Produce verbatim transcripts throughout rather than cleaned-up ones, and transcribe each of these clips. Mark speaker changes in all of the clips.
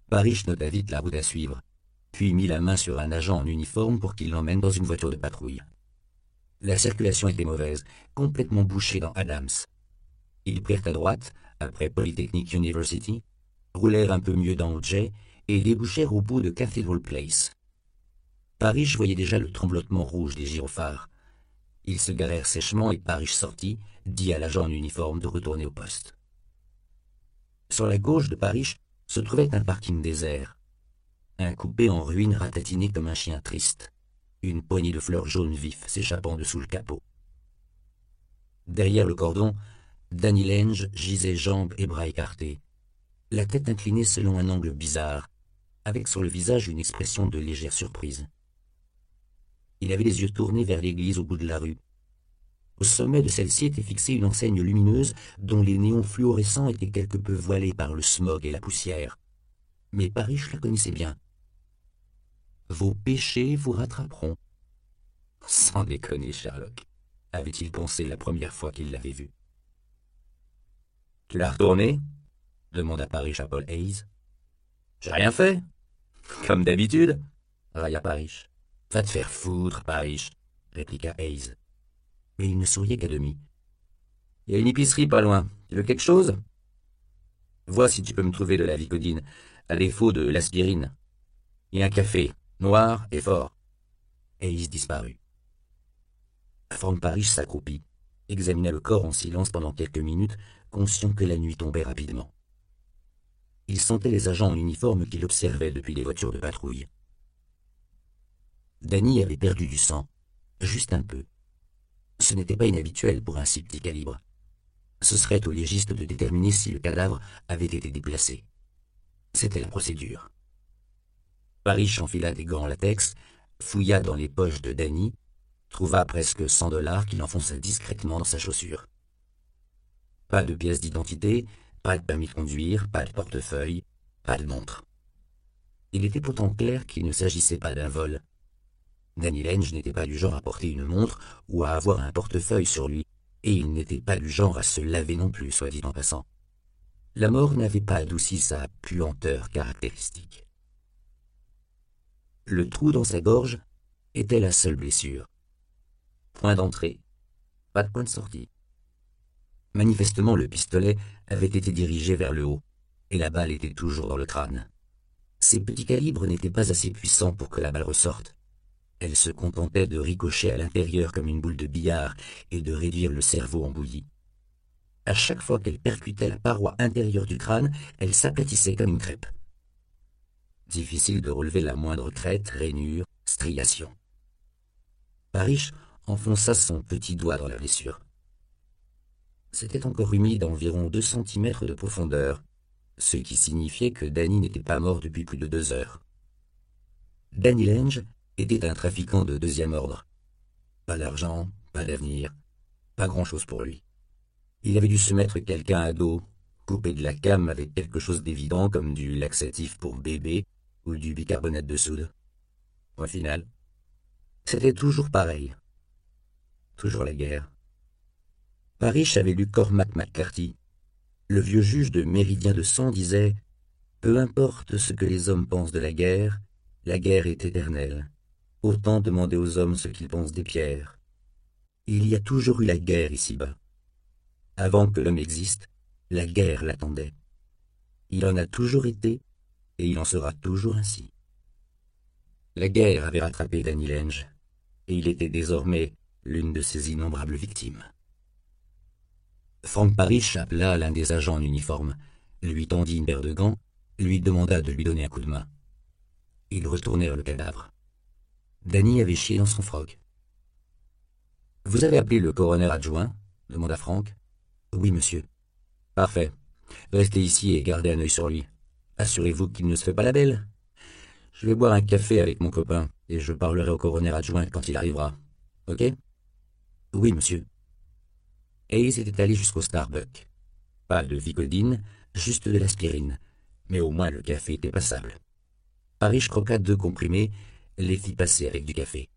Speaker 1: Parrish nota vite la route à suivre, puis mit la main sur un agent en uniforme pour qu'il l'emmène dans une voiture de patrouille. La circulation était mauvaise, complètement bouchée dans Adams. Ils prirent à droite, après Polytechnic University, roulèrent un peu mieux dans O J et débouchèrent au bout de Cathedral Place. Parrish voyait déjà le tremblotement rouge des gyrophares. Ils se garèrent sèchement et Parrish sortit, dit à l'agent en uniforme de retourner au poste. Sur la gauche de Parrish se trouvait un parking désert. Un coupé en ruine ratatiné comme un chien triste. Une poignée de fleurs jaunes vifs s'échappant dessous le capot. Derrière le cordon, Danny Lange gisait jambes et bras écartés, la tête inclinée selon un angle bizarre, avec sur le visage une expression de légère surprise. Il avait les yeux tournés vers l'église au bout de la rue. Au sommet de celle-ci était fixée une enseigne lumineuse dont les néons fluorescents étaient quelque peu voilés par le smog et la poussière. Mais Parrish la connaissait bien. « Vos péchés vous rattraperont. » Sans déconner, Sherlock, avait-il pensé la première fois qu'il l'avait vue. « Tu l'as retourné ?» demanda Parrish à Paul Hayes. « J'ai rien fait. Comme d'habitude, » railla Parrish. « Va te faire foutre, Parrish, » répliqua Hayes. Mais il ne souriait qu'à demi. « Il y a une épicerie pas loin. Tu veux quelque chose ? Vois si tu peux me trouver de la Vicodine, à défaut de l'aspirine. Et un café, noir et fort. » Hayes disparut. Frank Parrish s'accroupit, examina le corps en silence pendant quelques minutes, conscient que la nuit tombait rapidement. Il sentait les agents en uniforme qui l'observaient depuis les voitures de patrouille. Danny avait perdu du sang, juste un peu. Ce n'était pas inhabituel pour un si petit calibre. Ce serait au légiste de déterminer si le cadavre avait été déplacé. C'était la procédure. Parrish enfila des gants en latex, fouilla dans les poches de Danny, trouva presque cent dollars qu'il enfonça discrètement dans sa chaussure. Pas de pièce d'identité, pas de permis de conduire, pas de portefeuille, pas de montre. Il était pourtant clair qu'il ne s'agissait pas d'un vol. Danny Lange n'était pas du genre à porter une montre ou à avoir un portefeuille sur lui, et il n'était pas du genre à se laver non plus, soit dit en passant. La mort n'avait pas adouci sa puanteur caractéristique. Le trou dans sa gorge était la seule blessure. Point d'entrée, pas de point de sortie. Manifestement, le pistolet avait été dirigé vers le haut, et la balle était toujours dans le crâne. Ces petits calibres n'étaient pas assez puissants pour que la balle ressorte. Elle se contentait de ricocher à l'intérieur comme une boule de billard et de réduire le cerveau en bouillie. À chaque fois qu'elle percutait la paroi intérieure du crâne, elle s'aplatissait comme une crêpe. Difficile de relever la moindre crête, rainure, striation. Parrish enfonça son petit doigt dans la blessure. C'était encore humide à environ deux centimètres de profondeur, ce qui signifiait que Danny n'était pas mort depuis plus de deux heures. Danny Lange était un trafiquant de deuxième ordre. Pas d'argent, pas d'avenir, pas grand-chose pour lui. Il avait dû se mettre quelqu'un à dos, couper de la came avec quelque chose d'évident comme du laxatif pour bébé ou du bicarbonate de soude. Au final, c'était toujours pareil. Toujours la guerre. Parrish avait lu Cormac McCarthy. Le vieux juge de Méridien de Sang disait « Peu importe ce que les hommes pensent de la guerre, la guerre est éternelle. Autant demander aux hommes ce qu'ils pensent des pierres. Il y a toujours eu la guerre ici-bas. Avant que l'homme existe, la guerre l'attendait. Il en a toujours été, et il en sera toujours ainsi. » La guerre avait rattrapé Danny Lange, et il était désormais l'une de ses innombrables victimes. Frank Parrish appela l'un des agents en uniforme, lui tendit une paire de gants, lui demanda de lui donner un coup de main. Ils retournèrent le cadavre. Danny avait chié dans son froc. « Vous avez appelé le coroner adjoint ?» demanda Frank. « Oui, monsieur. »« Parfait. Restez ici et gardez un œil sur lui. Assurez-vous qu'il ne se fait pas la belle. Je vais boire un café avec mon copain et je parlerai au coroner adjoint quand il arrivera. Ok ? » « Oui, monsieur. » Hayes était allé jusqu'au Starbucks. Pas de Vicodine, juste de l'aspirine, mais au moins le café était passable. Parrish croqua deux comprimés, les fit passer avec du café.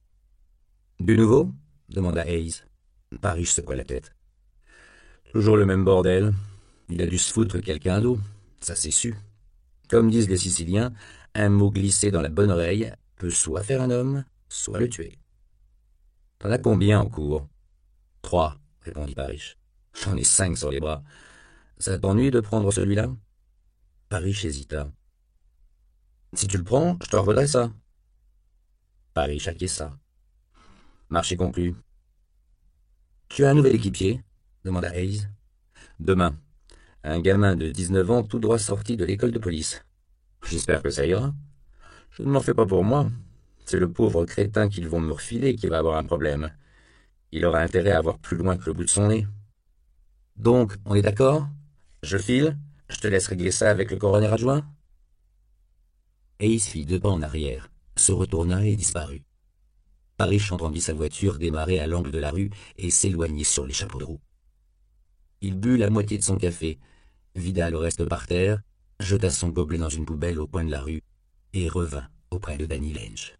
Speaker 1: « Du nouveau ?» demanda Hayes. Parrish secoua la tête. « Toujours le même bordel. Il a dû se foutre quelqu'un d'eau, ça c'est su. Comme disent les Siciliens, un mot glissé dans la bonne oreille peut soit faire un homme, soit le tuer. T'en as combien en cours? Trois, répondit Parish. J'en ai cinq sur les bras. Ça t'ennuie de prendre celui-là? Parish hésita. Si tu le prends, je te revaudrai ça. Parish acquiesça. Marché conclu. Tu as un nouvel équipier? Demanda Hayes. Demain. Un gamin de dix-neuf ans tout droit sorti de l'école de police. J'espère que ça ira. Je ne m'en fais pas pour moi. C'est le pauvre crétin qu'ils vont me refiler qui va avoir un problème. Il aura intérêt à voir plus loin que le bout de son nez. Donc, on est d'accord? Je file? Je te laisse régler ça avec le coroner adjoint? Hayes fit deux pas en arrière, se retourna et disparut. Parish entendit sa voiture démarrer à l'angle de la rue et s'éloigner sur les chapeaux de roue. Il but la moitié de son café, vida le reste par terre, jeta son gobelet dans une poubelle au coin de la rue et revint auprès de Danny Lange.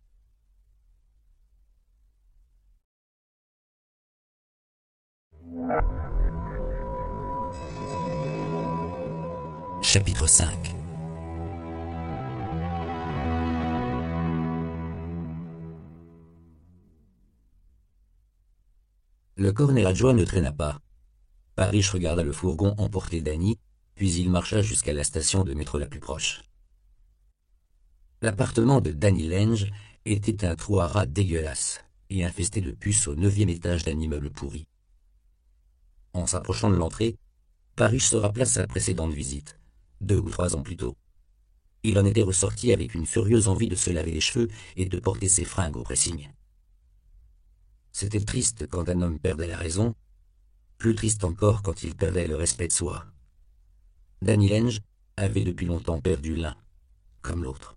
Speaker 1: Chapitre cinq. Le coroner adjoint ne traîna pas. Parish regarda le fourgon emporter Danny, puis il marcha jusqu'à la station de métro la plus proche. L'appartement de Danny Lange était un trou à rats dégueulasse et infesté de puces au neuvième étage d'un immeuble pourri. En s'approchant de l'entrée, Parish se rappela sa précédente visite, deux ou trois ans plus tôt. Il en était ressorti avec une furieuse envie de se laver les cheveux et de porter ses fringues au pressing. C'était triste quand un homme perdait la raison, plus triste encore quand il perdait le respect de soi. Danny Lange avait depuis longtemps perdu l'un, comme l'autre.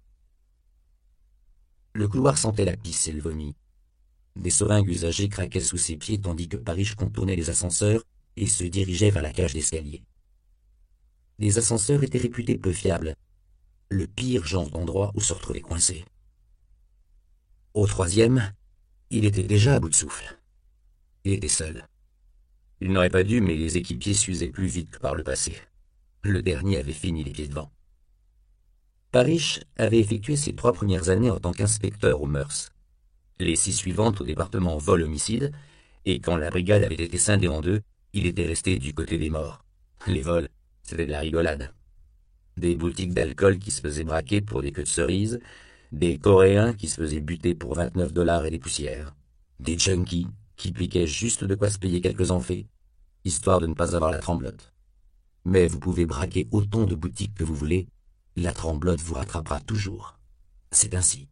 Speaker 1: Le couloir sentait la pisse et le vomi. Des seringues usagées craquaient sous ses pieds tandis que Parish contournait les ascenseurs et se dirigeait vers la cage d'escalier. Les ascenseurs étaient réputés peu fiables, le pire genre d'endroit où se retrouver coincé. Au troisième, il était déjà à bout de souffle. Il était seul. Il n'aurait pas dû, mais les équipiers s'usaient plus vite que par le passé. Le dernier avait fini les pieds devant. Parish avait effectué ses trois premières années en tant qu'inspecteur aux mœurs, les six suivantes au département vol-homicide, et quand la brigade avait été scindée en deux, il était resté du côté des morts. Les vols, c'était de la rigolade. Des boutiques d'alcool qui se faisaient braquer pour des queues de cerises, des Coréens qui se faisaient buter pour vingt-neuf dollars et des poussières, des junkies qui piquaient juste de quoi se payer quelques enfaits, histoire de ne pas avoir la tremblote. Mais vous pouvez braquer autant de boutiques que vous voulez, la tremblote vous rattrapera toujours. C'est ainsi.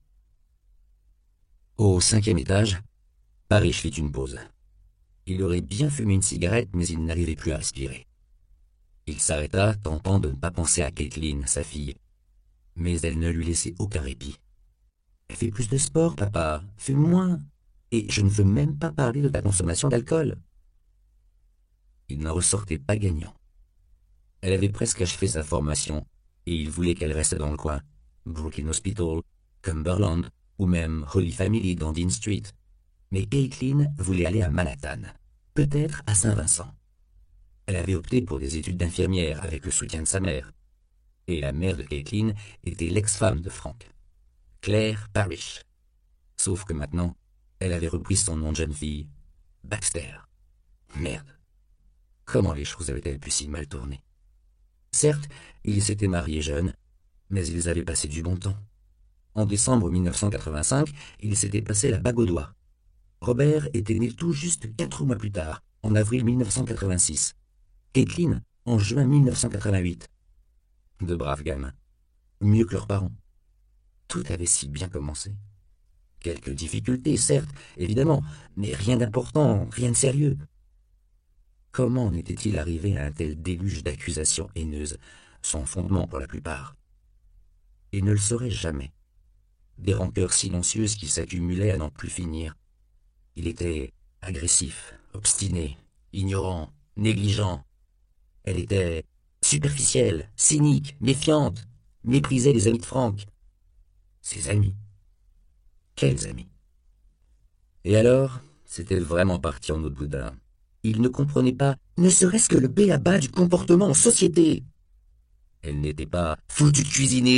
Speaker 1: Au cinquième étage, Parish fit une pause. Il aurait bien fumé une cigarette, mais il n'arrivait plus à respirer. Il s'arrêta, tentant de ne pas penser à Caitlin, sa fille. Mais elle ne lui laissait aucun répit. « Fais plus de sport, papa. Fume moins. Et je ne veux même pas parler de ta consommation d'alcool. » Il n'en ressortait pas gagnant. Elle avait presque achevé sa formation, et il voulait qu'elle reste dans le coin. Brooklyn Hospital, Cumberland, ou même Holy Family dans Dean Street. Mais Caitlin voulait aller à Manhattan, peut-être à Saint-Vincent. Elle avait opté pour des études d'infirmière avec le soutien de sa mère. Et la mère de Caitlin était l'ex-femme de Frank, Claire Parish. Sauf que maintenant, elle avait repris son nom de jeune fille, Baxter. Merde. Comment les choses avaient-elles pu si mal tourner? Certes, ils s'étaient mariés jeunes, mais ils avaient passé du bon temps. En décembre mille neuf cent quatre-vingt-cinq, ils s'étaient passé la bague au doigt. Robert était né tout juste quatre mois plus tard, en avril mille neuf cent quatre-vingt-six. Caitlin, en juin mille neuf cent quatre-vingt-huit. De braves gamins. Mieux que leurs parents. Tout avait si bien commencé. Quelques difficultés, certes, évidemment, mais rien d'important, rien de sérieux. Comment en était-il arrivé à un tel déluge d'accusations haineuses, sans fondement pour la plupart? Il ne le saurait jamais. Des rancœurs silencieuses qui s'accumulaient à n'en plus finir. Il était agressif, obstiné, ignorant, négligent. Elle était superficielle, cynique, méfiante, méprisait les amis de Frank. Ses amis. Quels amis? Et alors, c'était vraiment parti en eau de boudin. Il ne comprenait pas, ne serait-ce que le b a-ba du comportement en société. Elle n'était pas foutue de cuisiner